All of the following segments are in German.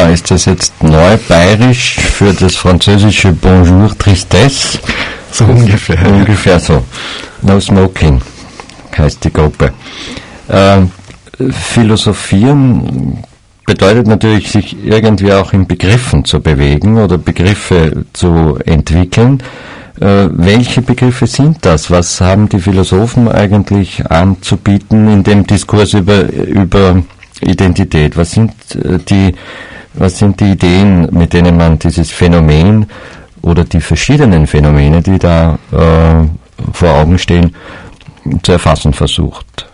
Laclau, ist das jetzt neubayerisch für das französische Bonjour Tristesse? So ungefähr. Ungefähr so. No Smoking heißt die Gruppe. Philosophieren bedeutet natürlich, sich irgendwie auch in Begriffen zu bewegen oder Begriffe zu entwickeln. Welche Begriffe sind das? Was haben die Philosophen eigentlich anzubieten in dem Diskurs über Identität? Was sind die Ideen, mit denen man dieses Phänomen oder die verschiedenen Phänomene, die da vor Augen stehen, zu erfassen versucht?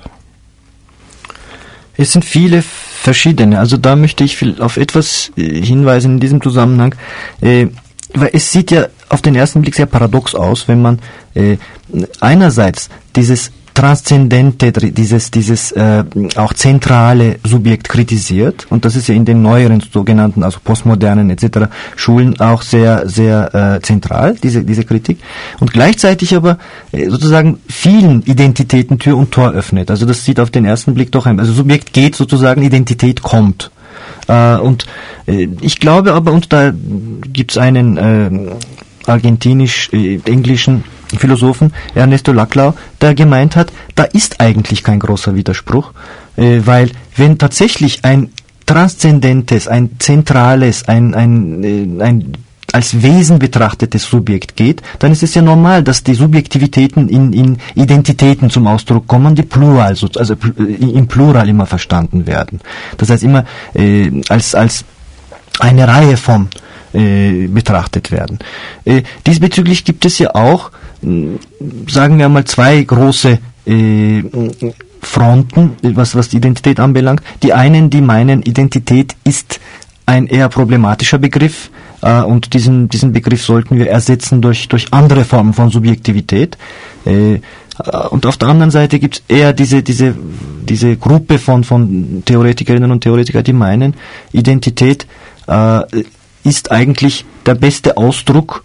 Es sind viele verschiedene. Also da möchte ich auf etwas hinweisen in diesem Zusammenhang, weil es sieht ja auf den ersten Blick sehr paradox aus, wenn man einerseits dieses Transzendente, dieses auch zentrale Subjekt kritisiert, und das ist ja in den neueren sogenannten, also postmodernen etc. Schulen auch sehr, sehr zentral, diese Kritik, und gleichzeitig aber sozusagen vielen Identitäten Tür und Tor öffnet. Also das sieht auf den ersten Blick doch also Subjekt geht sozusagen, Identität kommt. Und ich glaube aber, und da gibt's einen argentinisch-englischen Philosophen, Ernesto Laclau, der gemeint hat, da ist eigentlich kein großer Widerspruch, weil wenn tatsächlich ein transzendentes, ein zentrales, ein als Wesen betrachtetes Subjekt geht, dann ist es ja normal, dass die Subjektivitäten in Identitäten zum Ausdruck kommen, die plural, also im Plural immer verstanden werden. Das heißt immer als eine Reihe von betrachtet werden. Diesbezüglich gibt es ja auch, sagen wir mal, zwei große Fronten, was die Identität anbelangt. Die einen, die meinen, Identität ist ein eher problematischer Begriff, und diesen Begriff sollten wir ersetzen durch andere Formen von Subjektivität. Und auf der anderen Seite gibt es eher diese Gruppe von Theoretikerinnen und Theoretikern, die meinen, Identität ist eigentlich der beste Ausdruck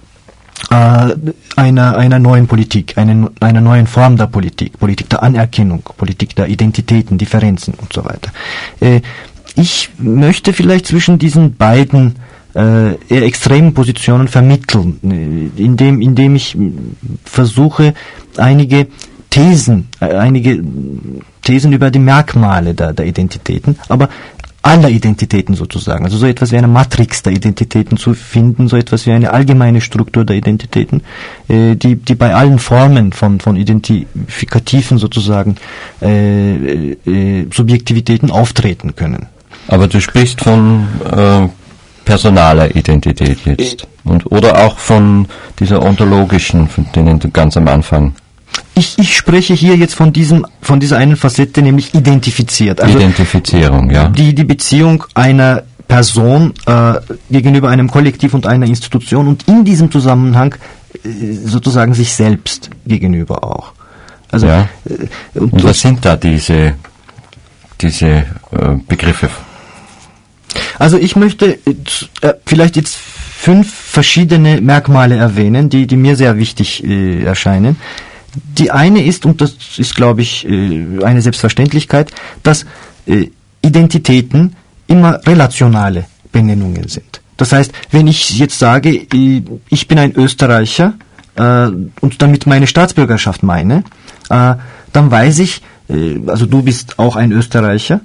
einer neuen Politik, einer neuen Form der Politik der Anerkennung, Politik der Identitäten, Differenzen und so weiter. Ich möchte vielleicht zwischen diesen beiden eher extremen Positionen vermitteln, indem ich versuche, einige Thesen über die Merkmale der Identitäten, aber aller Identitäten sozusagen, also so etwas wie eine Matrix der Identitäten zu finden, so etwas wie eine allgemeine Struktur der Identitäten, die bei allen Formen von identifikativen sozusagen Subjektivitäten auftreten können. Aber du sprichst von personaler Identität jetzt oder auch von dieser ontologischen, von denen du ganz am Anfang. Ich spreche hier jetzt von dieser einen Facette, nämlich identifiziert. Also Identifizierung, ja. Die Beziehung einer Person gegenüber einem Kollektiv und einer Institution und in diesem Zusammenhang sozusagen sich selbst gegenüber auch. Also, ja. Und was sind da diese Begriffe? Also ich möchte vielleicht jetzt 5 verschiedene Merkmale erwähnen, die mir sehr wichtig erscheinen. Die eine ist, und das ist, glaube ich, eine Selbstverständlichkeit, dass Identitäten immer relationale Benennungen sind. Das heißt, wenn ich jetzt sage, ich bin ein Österreicher und damit meine Staatsbürgerschaft meine, dann weiß ich, also du bist auch ein Österreicher.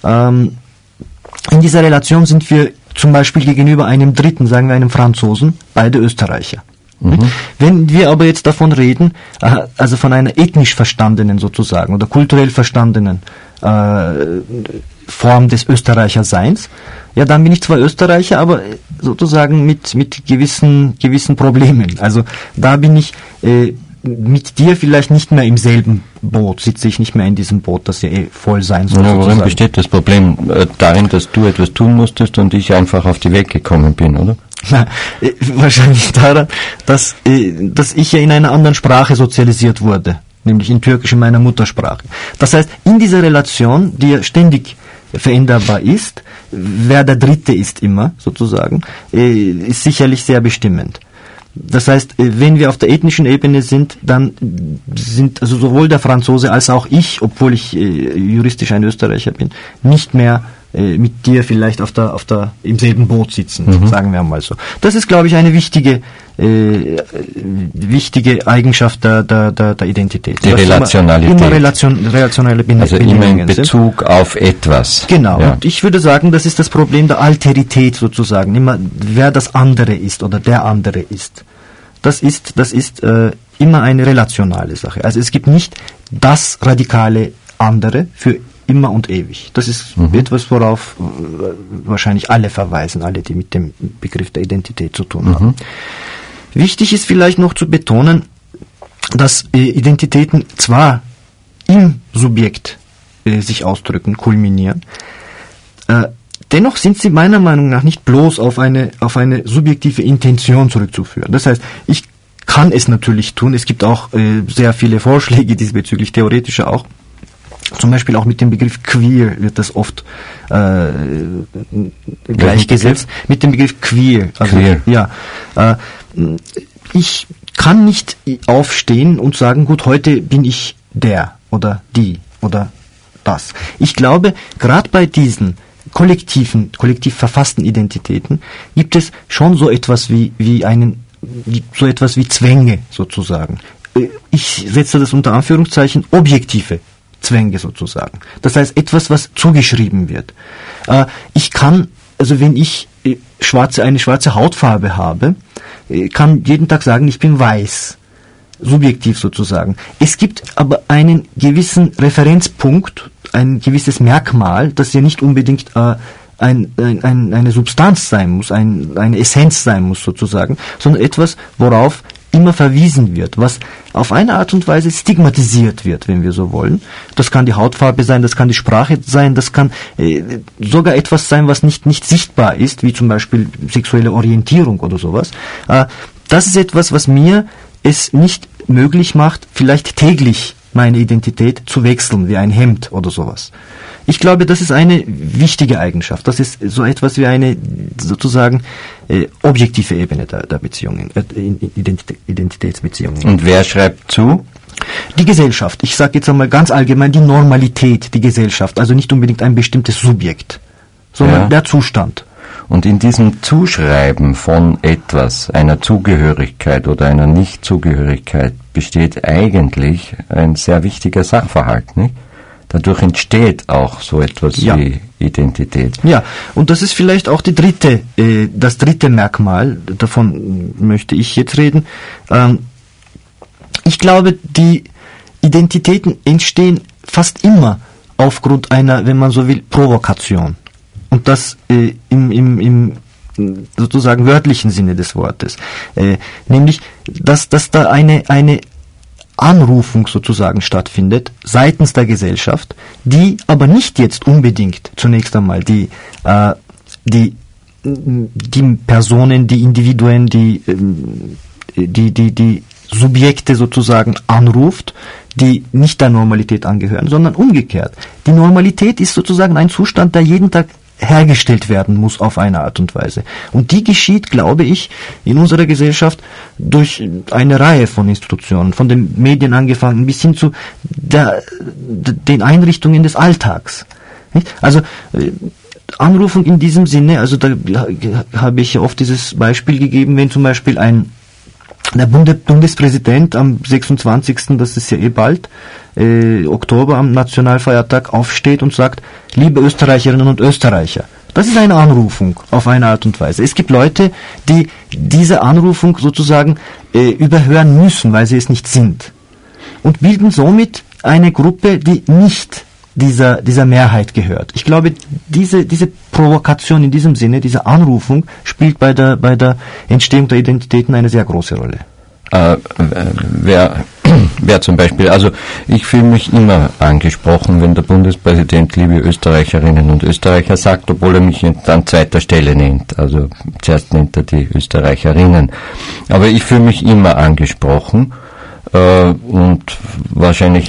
In dieser Relation sind wir zum Beispiel gegenüber einem Dritten, sagen wir einem Franzosen, beide Österreicher. Mhm. Wenn wir aber jetzt davon reden, also von einer ethnisch verstandenen sozusagen oder kulturell verstandenen Form des Österreicherseins, ja, dann bin ich zwar Österreicher, aber sozusagen mit gewissen Problemen. Also da bin ich mit dir vielleicht nicht mehr im selben Boot, sitze ich nicht mehr in diesem Boot, das ja voll sein soll. Ja, worin besteht das Problem? Darin, dass du etwas tun musstest und ich einfach auf die Welt gekommen bin, oder? Na, wahrscheinlich daran, dass ich ja in einer anderen Sprache sozialisiert wurde, nämlich in Türkisch, in meiner Muttersprache. Das heißt, in dieser Relation, die ja ständig veränderbar ist, wer der Dritte ist immer, sozusagen, ist sicherlich sehr bestimmend. Das heißt, wenn wir auf der ethnischen Ebene sind, dann sind also sowohl der Franzose als auch ich, obwohl ich juristisch ein Österreicher bin, nicht mehr mit dir vielleicht im selben Boot sitzen, sagen wir mal so. Das ist, glaube ich, eine wichtige Eigenschaft der Identität. Die Relationalität. Immer relationale Bindungen. Also immer in Bezug auf etwas. Genau. Ja. Und ich würde sagen, das ist das Problem der Alterität sozusagen. Immer, wer das andere ist oder der andere ist. Das ist immer eine relationale Sache. Also es gibt nicht das radikale andere für immer und ewig. Das ist etwas, worauf wahrscheinlich alle verweisen, alle, die mit dem Begriff der Identität zu tun haben. Wichtig ist vielleicht noch zu betonen, dass Identitäten zwar im Subjekt sich ausdrücken, kulminieren, dennoch sind sie meiner Meinung nach nicht bloß auf eine subjektive Intention zurückzuführen. Das heißt, ich kann es natürlich tun. Es gibt auch sehr viele Vorschläge diesbezüglich, theoretische auch. Zum Beispiel auch mit dem Begriff queer wird das oft gleichgesetzt. Mit dem Begriff queer. Also, queer. Ja. Ich kann nicht aufstehen und sagen, gut, heute bin ich der oder die oder das. Ich glaube, gerade bei diesen kollektiv verfassten Identitäten gibt es schon so etwas wie Zwänge sozusagen. Ich setze das unter Anführungszeichen objektive Zwänge sozusagen. Das heißt etwas, was zugeschrieben wird. Ich kann, also wenn ich eine schwarze Hautfarbe habe, kann jeden Tag sagen, ich bin weiß. Subjektiv sozusagen. Es gibt aber einen gewissen Referenzpunkt, ein gewisses Merkmal, das ja nicht unbedingt eine Substanz sein muss, eine Essenz sein muss sozusagen, sondern etwas, worauf immer verwiesen wird, was auf eine Art und Weise stigmatisiert wird, wenn wir so wollen. Das kann die Hautfarbe sein, das kann die Sprache sein, das kann sogar etwas sein, was nicht sichtbar ist, wie zum Beispiel sexuelle Orientierung oder sowas. Das ist etwas, was mir es nicht möglich macht, vielleicht täglich meine Identität zu wechseln, wie ein Hemd oder sowas. Ich glaube, das ist eine wichtige Eigenschaft. Das ist so etwas wie eine sozusagen objektive Ebene der Beziehungen, Identitätsbeziehungen. Und wer schreibt zu? Die Gesellschaft. Ich sage jetzt einmal ganz allgemein die Normalität, die Gesellschaft. Also nicht unbedingt ein bestimmtes Subjekt, sondern der Zustand. Und in diesem Zuschreiben von etwas, einer Zugehörigkeit oder einer Nichtzugehörigkeit, besteht eigentlich ein sehr wichtiger Sachverhalt, nicht? Dadurch entsteht auch so etwas wie Identität. Ja, und das ist vielleicht auch das dritte Merkmal, davon möchte ich jetzt reden. Ich glaube, die Identitäten entstehen fast immer aufgrund einer, wenn man so will, Provokation. Und das im sozusagen wörtlichen Sinne des Wortes. Nämlich, dass da eine Anrufung sozusagen stattfindet seitens der Gesellschaft, die aber nicht jetzt unbedingt zunächst einmal die Personen, die Individuen, die Subjekte sozusagen anruft, die nicht der Normalität angehören, sondern umgekehrt. Die Normalität ist sozusagen ein Zustand, der jeden Tag hergestellt werden muss auf eine Art und Weise. Und die geschieht, glaube ich, in unserer Gesellschaft durch eine Reihe von Institutionen, von den Medien angefangen bis hin zu den Einrichtungen des Alltags. Also Anrufung in diesem Sinne, also da habe ich ja oft dieses Beispiel gegeben, wenn zum Beispiel der Bundespräsident am 26., das ist ja bald, Oktober am Nationalfeiertag aufsteht und sagt, liebe Österreicherinnen und Österreicher. Das ist eine Anrufung auf eine Art und Weise. Es gibt Leute, die diese Anrufung sozusagen überhören müssen, weil sie es nicht sind. Und bilden somit eine Gruppe, die nicht dieser Mehrheit gehört. Ich glaube, diese Provokation in diesem Sinne, diese Anrufung, spielt bei der Entstehung der Identitäten eine sehr große Rolle. Wer zum Beispiel, also ich fühle mich immer angesprochen, wenn der Bundespräsident liebe Österreicherinnen und Österreicher sagt, obwohl er mich an zweiter Stelle nennt. Also zuerst nennt er die Österreicherinnen. Aber ich fühle mich immer angesprochen und wahrscheinlich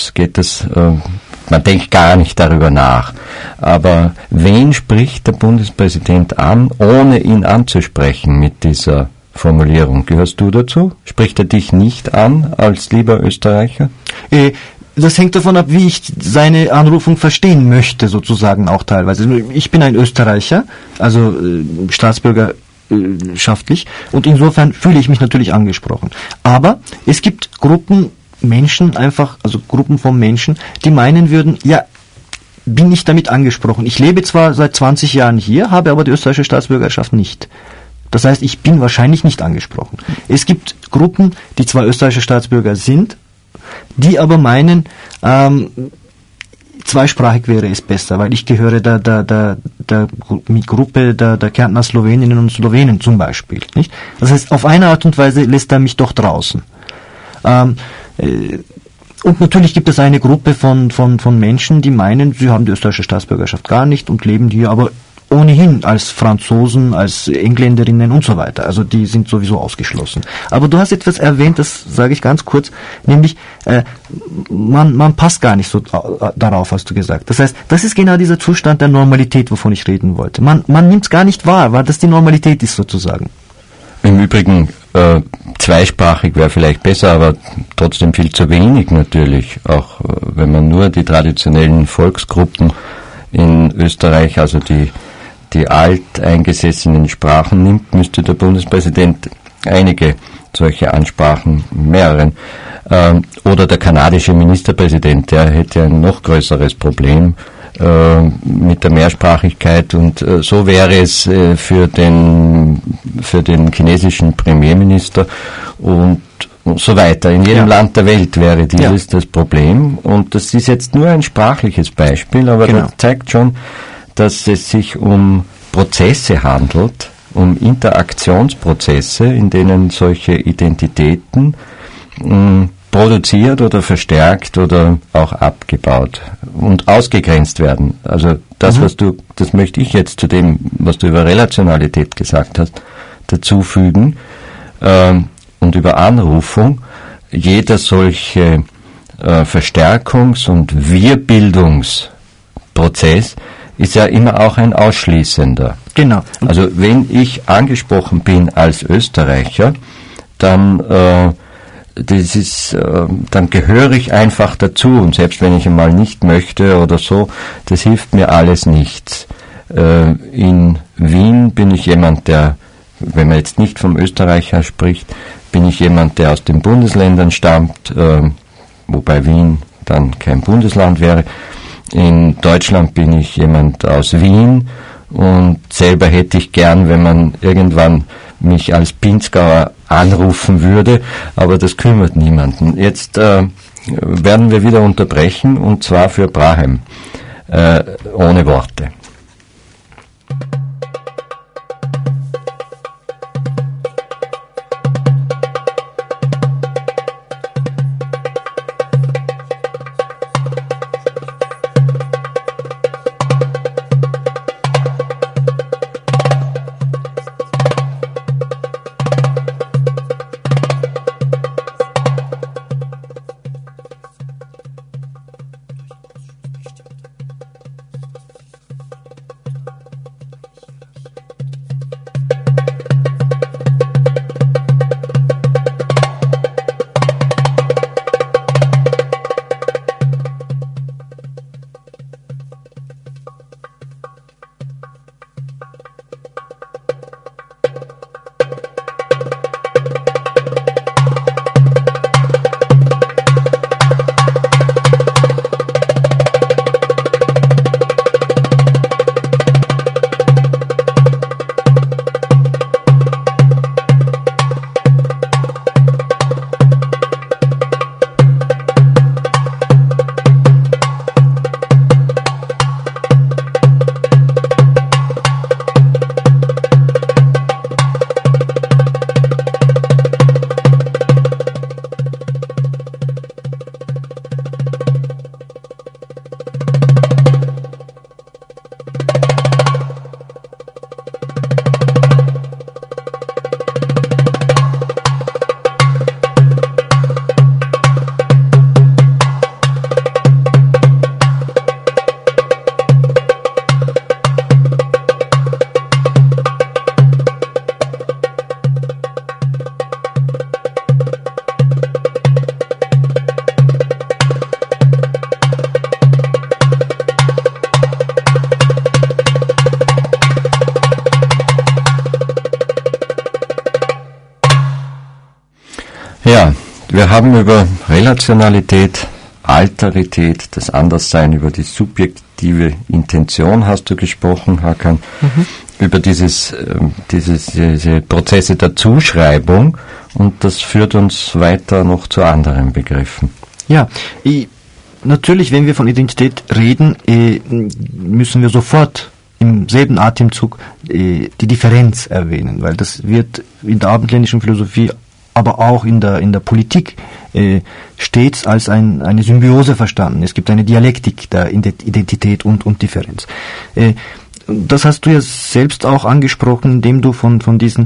man denkt gar nicht darüber nach. Aber wen spricht der Bundespräsident an, ohne ihn anzusprechen mit dieser Formulierung? Gehörst du dazu? Spricht er dich nicht an als lieber Österreicher? Das hängt davon ab, wie ich seine Anrufung verstehen möchte, sozusagen auch teilweise. Ich bin ein Österreicher, also staatsbürgerschaftlich, und insofern fühle ich mich natürlich angesprochen. Aber es gibt Gruppen von Menschen, die meinen würden, ja, bin ich damit angesprochen. Ich lebe zwar seit 20 Jahren hier, habe aber die österreichische Staatsbürgerschaft nicht. Das heißt, ich bin wahrscheinlich nicht angesprochen. Es gibt Gruppen, die zwar österreichische Staatsbürger sind, die aber meinen, zweisprachig wäre es besser, weil ich gehöre der Gruppe der Kärntner Sloweninnen und Slowenen zum Beispiel. Nicht? Das heißt, auf eine Art und Weise lässt er mich doch draußen. Und natürlich gibt es eine Gruppe von Menschen, die meinen, sie haben die österreichische Staatsbürgerschaft gar nicht und leben hier aber ohnehin als Franzosen, als Engländerinnen und so weiter. Also die sind sowieso ausgeschlossen. Aber du hast etwas erwähnt, das sage ich ganz kurz, nämlich man passt gar nicht so darauf, hast du gesagt. Das heißt, das ist genau dieser Zustand der Normalität, wovon ich reden wollte. Man nimmt es gar nicht wahr, weil das die Normalität ist sozusagen. Im Übrigen, zweisprachig wäre vielleicht besser, aber trotzdem viel zu wenig natürlich. Auch wenn man nur die traditionellen Volksgruppen in Österreich, also die alteingesessenen Sprachen nimmt, müsste der Bundespräsident einige solche Ansprachen, mehreren, oder der kanadische Ministerpräsident, der hätte ein noch größeres Problem mit der Mehrsprachigkeit, und so wäre es für den chinesischen Premierminister und so weiter. In jedem Land der Welt wäre dieses das Problem, und das ist jetzt nur ein sprachliches Beispiel, aber das zeigt schon, dass es sich um Prozesse handelt, um Interaktionsprozesse, in denen solche Identitäten produziert oder verstärkt oder auch abgebaut und ausgegrenzt werden. Also das, das möchte ich jetzt zu dem, was du über Relationalität gesagt hast, dazufügen, und über Anrufung. Jeder solche Verstärkungs- und Wir-Bildungsprozess ist ja immer auch ein ausschließender. Genau. Also wenn ich angesprochen bin als Österreicher, dann dann gehöre ich einfach dazu, und selbst wenn ich einmal nicht möchte oder so, das hilft mir alles nichts. In Wien bin ich jemand, der, wenn man jetzt nicht vom Österreicher spricht, bin ich jemand, der aus den Bundesländern stammt, wobei Wien dann kein Bundesland wäre. In Deutschland bin ich jemand aus Wien, und selber hätte ich gern, wenn man irgendwann mich als Pinzgauer anrufen würde, aber das kümmert niemanden. Jetzt werden wir wieder unterbrechen, und zwar für Brahem, ohne Worte. Ja, wir haben über Relationalität, Alterität, das Anderssein, über die subjektive Intention hast du gesprochen, Hakan, über diese Prozesse der Zuschreibung, und das führt uns weiter noch zu anderen Begriffen. Ja, natürlich, wenn wir von Identität reden, müssen wir sofort im selben Atemzug die Differenz erwähnen, weil das wird in der abendländischen Philosophie, aber auch in der Politik stets als eine Symbiose verstanden. Es gibt eine Dialektik der Identität und Differenz. Das hast du ja selbst auch angesprochen, indem du von diesen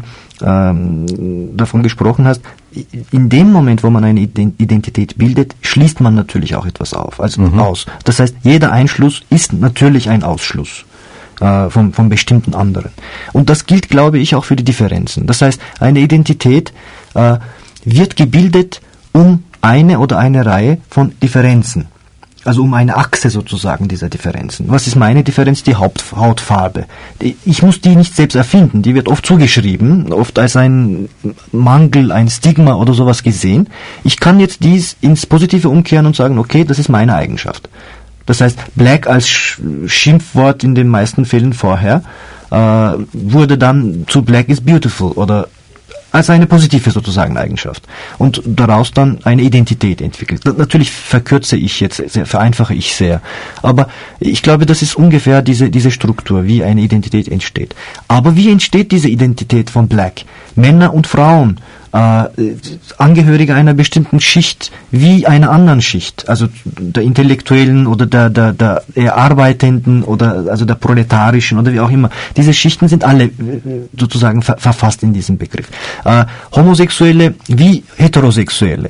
davon gesprochen hast. In dem Moment, wo man eine Identität bildet, schließt man natürlich auch etwas aus. Das heißt, jeder Einschluss ist natürlich ein Ausschluss von bestimmten anderen. Und das gilt, glaube ich, auch für die Differenzen. Das heißt, eine Identität wird gebildet um eine oder eine Reihe von Differenzen. Also um eine Achse sozusagen dieser Differenzen. Was ist meine Differenz? Die Hautfarbe. Ich muss die nicht selbst erfinden. Die wird oft zugeschrieben, oft als ein Mangel, ein Stigma oder sowas gesehen. Ich kann jetzt dies ins Positive umkehren und sagen, okay, das ist meine Eigenschaft. Das heißt, Black als Schimpfwort in den meisten Fällen vorher wurde dann zu Black is beautiful oder als eine positive sozusagen Eigenschaft und daraus dann eine Identität entwickelt. Natürlich verkürze ich jetzt, vereinfache ich sehr, aber ich glaube, das ist ungefähr diese Struktur, wie eine Identität entsteht. Aber wie entsteht diese Identität von Black? Männer und Frauen, Angehörige einer bestimmten Schicht wie einer anderen Schicht, also der Intellektuellen oder der eher Arbeitenden oder also der Proletarischen oder wie auch immer. Diese Schichten sind alle sozusagen verfasst in diesem Begriff. Homosexuelle wie Heterosexuelle.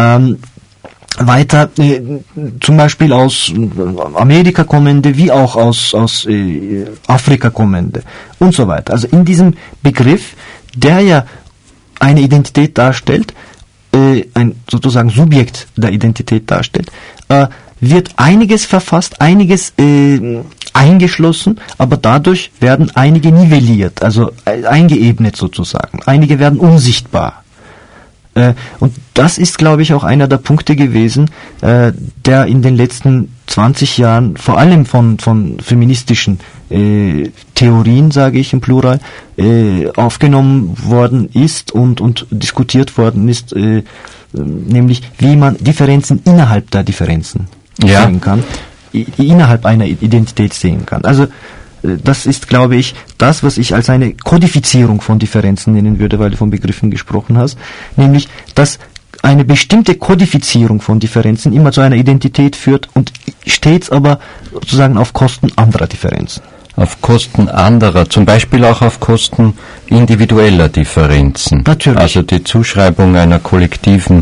Weiter zum Beispiel aus Amerika kommende wie auch aus Afrika kommende und so weiter. Also in diesem Begriff, der ja eine Identität darstellt, ein sozusagen Subjekt der Identität darstellt, wird einiges verfasst, einiges eingeschlossen, aber dadurch werden einige nivelliert, also eingeebnet sozusagen. Einige werden unsichtbar. Und das ist, glaube ich, auch einer der Punkte gewesen, der in den letzten 20 Jahren vor allem von feministischen Theorien, sage ich im Plural, aufgenommen worden ist und diskutiert worden ist, nämlich wie man Differenzen innerhalb der Differenzen sehen kann, innerhalb einer Identität sehen kann. Also das ist, glaube ich, das, was ich als eine Kodifizierung von Differenzen nennen würde, weil du von Begriffen gesprochen hast, nämlich, dass eine bestimmte Kodifizierung von Differenzen immer zu einer Identität führt und stets aber sozusagen auf Kosten anderer Differenzen. Auf Kosten anderer, zum Beispiel auch auf Kosten individueller Differenzen. Natürlich. Also die Zuschreibung einer kollektiver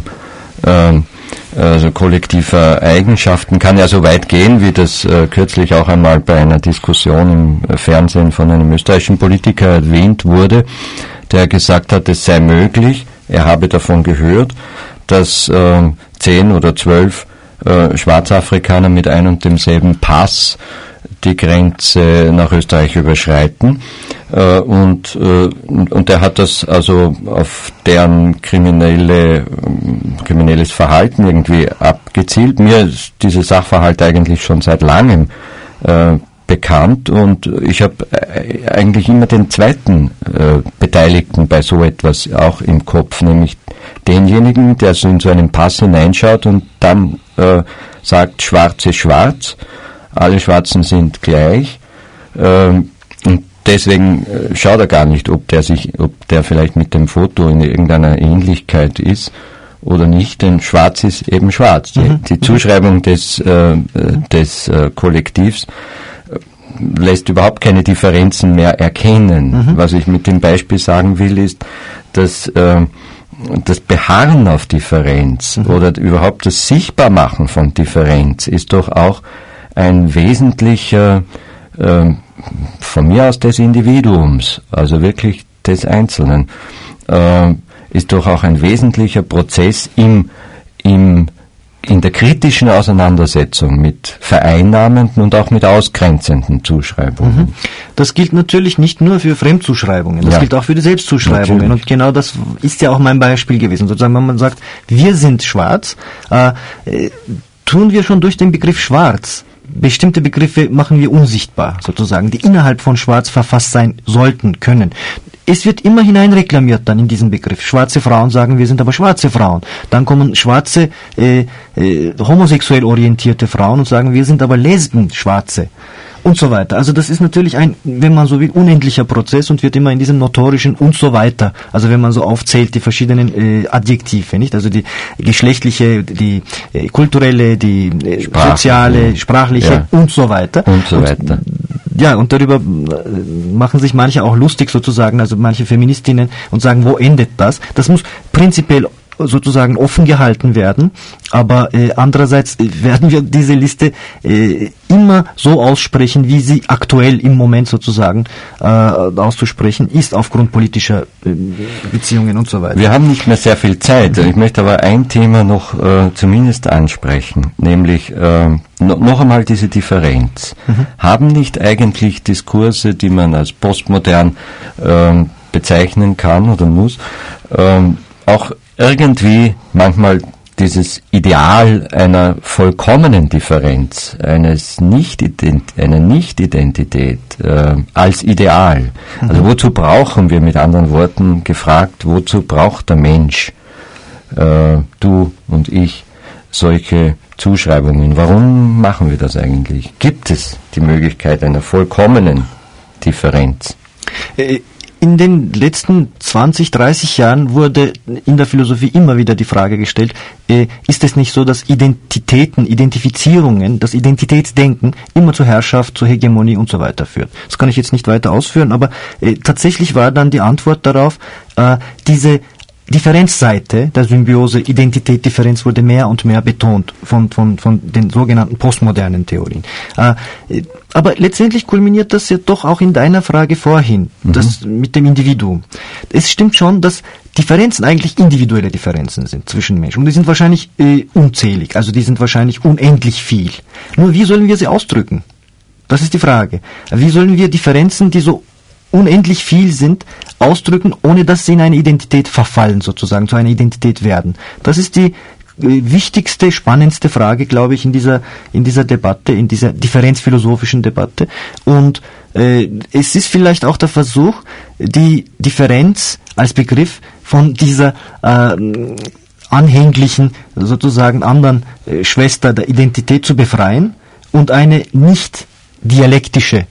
Eigenschaften kann ja so weit gehen, wie das kürzlich auch einmal bei einer Diskussion im Fernsehen von einem österreichischen Politiker erwähnt wurde, der gesagt hat, es sei möglich, er habe davon gehört, dass 10 oder 12 Schwarzafrikaner mit ein und demselben Pass die Grenze nach Österreich überschreiten und er hat das also auf deren kriminelles Verhalten irgendwie abgezielt. Mir ist dieser Sachverhalt eigentlich schon seit langem bekannt und ich habe eigentlich immer den zweiten Beteiligten bei so etwas auch im Kopf, nämlich denjenigen, der so in so einen Pass hineinschaut und dann sagt, schwarz ist schwarz, alle Schwarzen sind gleich und deswegen schaut er gar nicht, ob der vielleicht mit dem Foto in irgendeiner Ähnlichkeit ist oder nicht, denn schwarz ist eben schwarz. Die Zuschreibung des Kollektivs lässt überhaupt keine Differenzen mehr erkennen. Was ich mit dem Beispiel sagen will, ist, dass das Beharren auf Differenz oder überhaupt das Sichtbarmachen von Differenz ist doch auch ein wesentlicher, von mir aus des Individuums, also wirklich des Einzelnen, ist doch auch ein wesentlicher Prozess im in der kritischen Auseinandersetzung mit vereinnahmenden und auch mit ausgrenzenden Zuschreibungen. Das gilt natürlich nicht nur für Fremdzuschreibungen, das gilt auch für die Selbstzuschreibungen. Natürlich. Und genau das ist ja auch mein Beispiel gewesen. Sozusagen, wenn man sagt, wir sind schwarz, tun wir schon durch den Begriff schwarz. Bestimmte Begriffe machen wir unsichtbar, sozusagen, die innerhalb von schwarz verfasst sein sollten, können. Es wird immer hineinreklamiert dann in diesen Begriff. Schwarze Frauen sagen, wir sind aber schwarze Frauen. Dann kommen schwarze, homosexuell orientierte Frauen und sagen, wir sind aber Lesben, Schwarze. Und so weiter. Also das ist natürlich ein, wenn man so will, unendlicher Prozess und wird immer in diesem notorischen und so weiter. Also wenn man so aufzählt, die verschiedenen Adjektive, nicht? Also die geschlechtliche, die kulturelle, die soziale, sprachliche und so weiter. Und so weiter. Und darüber machen sich manche auch lustig sozusagen, also manche Feministinnen, und sagen, wo endet das? Das muss prinzipiell sozusagen offen gehalten werden, aber andererseits werden wir diese Liste immer so aussprechen, wie sie aktuell im Moment sozusagen auszusprechen ist, aufgrund politischer Beziehungen und so weiter. Wir haben nicht mehr sehr viel Zeit. Ich möchte aber ein Thema noch zumindest ansprechen, nämlich noch einmal diese Differenz. Haben nicht eigentlich Diskurse, die man als postmodern bezeichnen kann oder muss, auch irgendwie manchmal dieses Ideal einer vollkommenen Differenz, einer Nicht-Identität als Ideal. Also wozu brauchen wir, mit anderen Worten gefragt, wozu braucht der Mensch, du und ich, solche Zuschreibungen? Warum machen wir das eigentlich? Gibt es die Möglichkeit einer vollkommenen Differenz? In den letzten 20, 30 Jahren wurde in der Philosophie immer wieder die Frage gestellt, ist es nicht so, dass Identitäten, Identifizierungen, das Identitätsdenken immer zur Herrschaft, zur Hegemonie und so weiter führt? Das kann ich jetzt nicht weiter ausführen, aber tatsächlich war dann die Antwort darauf, diese Differenzseite der Symbiose Identität-Differenz wurde mehr und mehr betont von den sogenannten postmodernen Theorien. Aber letztendlich kulminiert das ja doch auch in deiner Frage vorhin, das mit dem Individuum. Es stimmt schon, dass Differenzen eigentlich individuelle Differenzen sind zwischen Menschen. Und die sind wahrscheinlich unzählig, also die sind wahrscheinlich unendlich viel. Nur wie sollen wir sie ausdrücken? Das ist die Frage. Wie sollen wir Differenzen, die so unendlich viel sind, ausdrücken, ohne dass sie in eine Identität verfallen, sozusagen, zu einer Identität werden? Das ist die wichtigste, spannendste Frage, glaube ich, in dieser Debatte, in dieser differenzphilosophischen Debatte. Und es ist vielleicht auch der Versuch, die Differenz als Begriff von dieser anhänglichen, sozusagen anderen Schwester der Identität zu befreien und eine nicht dialektische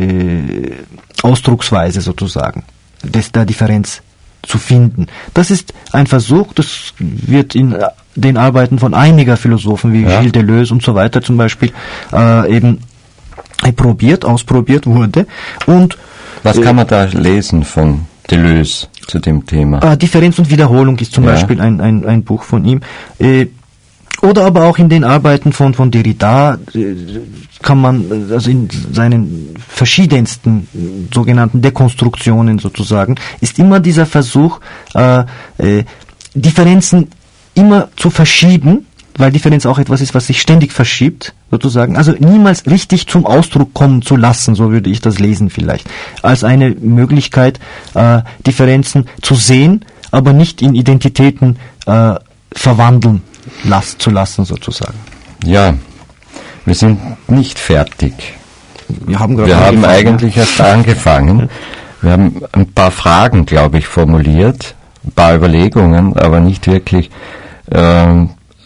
Ausdrucksweise sozusagen der Differenz zu finden. Das ist ein Versuch, das wird in den Arbeiten von einiger Philosophen wie Gilles Deleuze und so weiter zum Beispiel eben ausprobiert wurde. Und was kann man da lesen von Deleuze zu dem Thema? Differenz und Wiederholung ist zum Beispiel ein Buch von ihm. Oder aber auch in den Arbeiten von Derrida kann man, also in seinen verschiedensten sogenannten Dekonstruktionen sozusagen, ist immer dieser Versuch, Differenzen immer zu verschieben, weil Differenz auch etwas ist, was sich ständig verschiebt, sozusagen. Also niemals richtig zum Ausdruck kommen zu lassen, so würde ich das lesen vielleicht, als eine Möglichkeit, Differenzen zu sehen, aber nicht in Identitäten verwandeln zu lassen, sozusagen. Ja, wir sind nicht fertig. Wir haben eigentlich erst angefangen. Wir haben ein paar Fragen, glaube ich, formuliert, ein paar Überlegungen, aber nicht wirklich, wir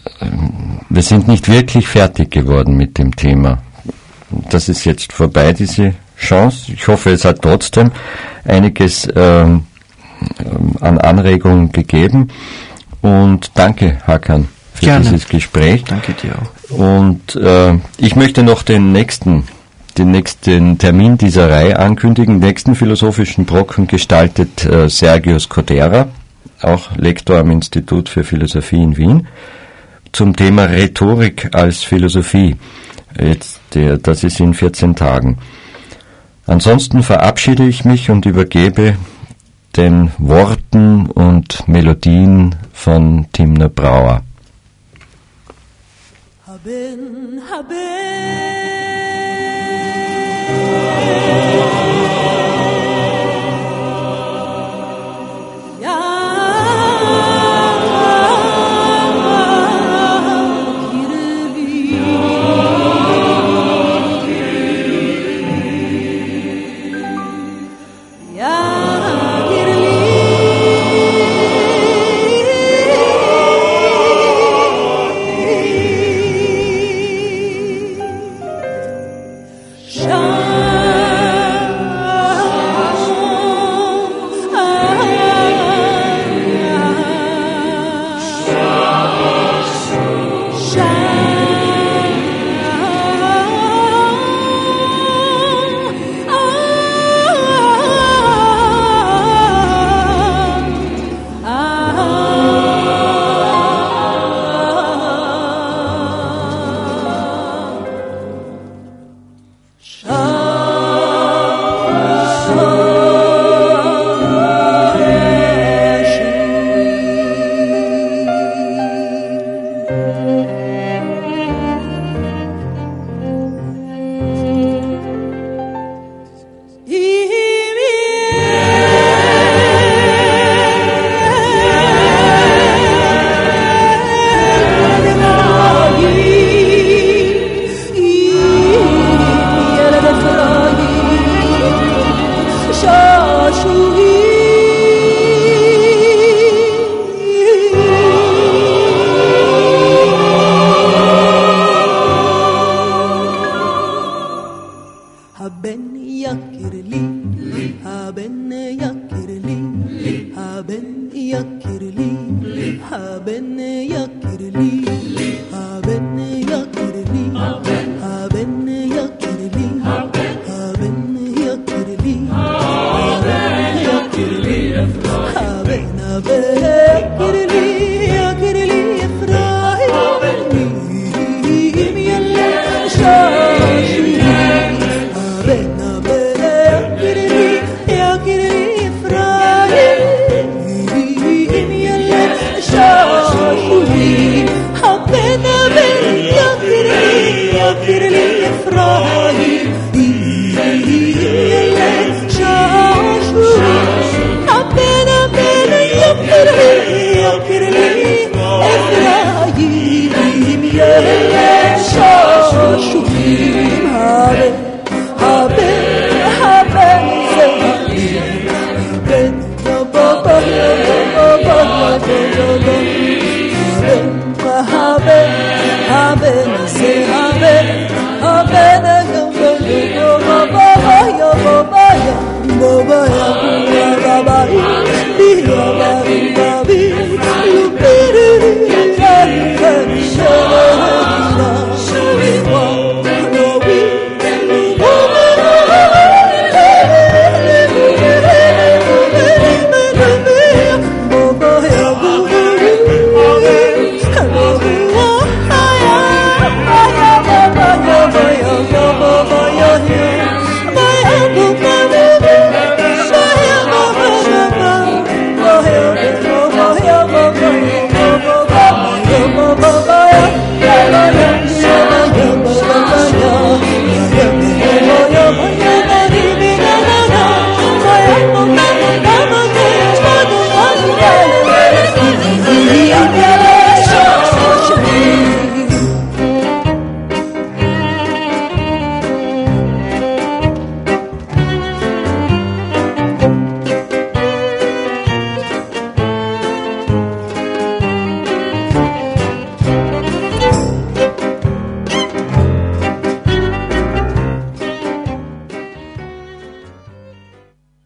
sind nicht wirklich fertig geworden mit dem Thema. Das ist jetzt vorbei, diese Chance. Ich hoffe, es hat trotzdem einiges an Anregungen gegeben. Und danke, Hakan, für dieses Gespräch. Danke dir auch. Und ich möchte noch den nächsten Termin dieser Reihe ankündigen. Den nächsten philosophischen Brocken gestaltet Sergius Kodera, auch Lektor am Institut für Philosophie in Wien, zum Thema Rhetorik als Philosophie. Das ist in 14 Tagen. Ansonsten verabschiede ich mich und übergebe den Worten und Melodien von Timner Brauer. haben yakirli